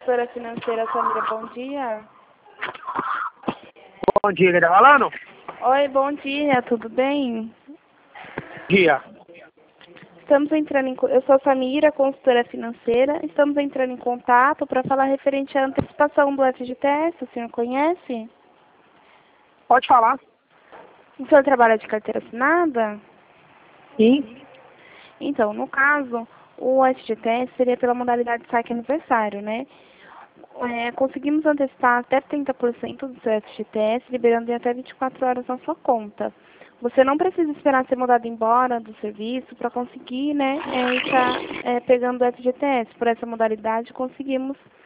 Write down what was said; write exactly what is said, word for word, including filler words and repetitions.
Consultora financeira Samira, bom dia. Bom dia, quem tá falando? Oi, bom dia, tudo bem? Dia. Estamos entrando em... co- Eu sou a Samira, consultora financeira. Estamos entrando em contato para falar referente à antecipação do F G T S. O senhor conhece? Pode falar. O senhor trabalha de carteira assinada? Sim. Então, no caso, o F G T S seria pela modalidade saque aniversário, né? É, conseguimos antecipar até trinta por cento do seu F G T S, liberando em até vinte e quatro horas na sua conta. Você não precisa esperar ser mandado embora do serviço para conseguir, né, é, estar é, pegando o F G T S. Por essa modalidade, conseguimos